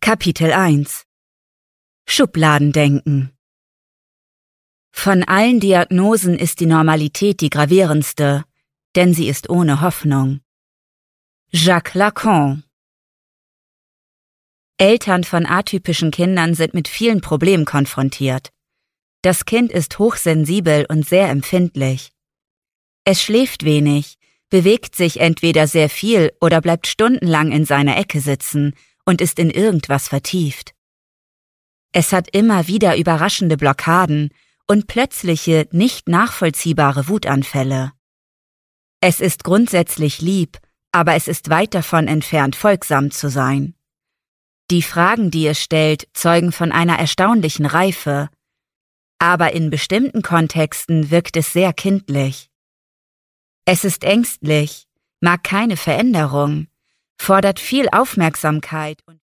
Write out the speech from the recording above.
Kapitel 1 Schubladendenken. Von allen Diagnosen ist die Normalität die gravierendste, denn sie ist ohne Hoffnung. Jacques Lacan. Eltern von atypischen Kindern sind mit vielen Problemen konfrontiert. Das Kind ist hochsensibel und sehr empfindlich. Es schläft wenig, bewegt sich entweder sehr viel oder bleibt stundenlang in seiner Ecke sitzen und ist in irgendwas vertieft. Es hat immer wieder überraschende Blockaden und plötzliche, nicht nachvollziehbare Wutanfälle. Es ist grundsätzlich lieb, aber es ist weit davon entfernt, folgsam zu sein. Die Fragen, die es stellt, zeugen von einer erstaunlichen Reife, aber in bestimmten Kontexten wirkt es sehr kindlich. Es ist ängstlich, mag keine Veränderung, fordert viel Aufmerksamkeit und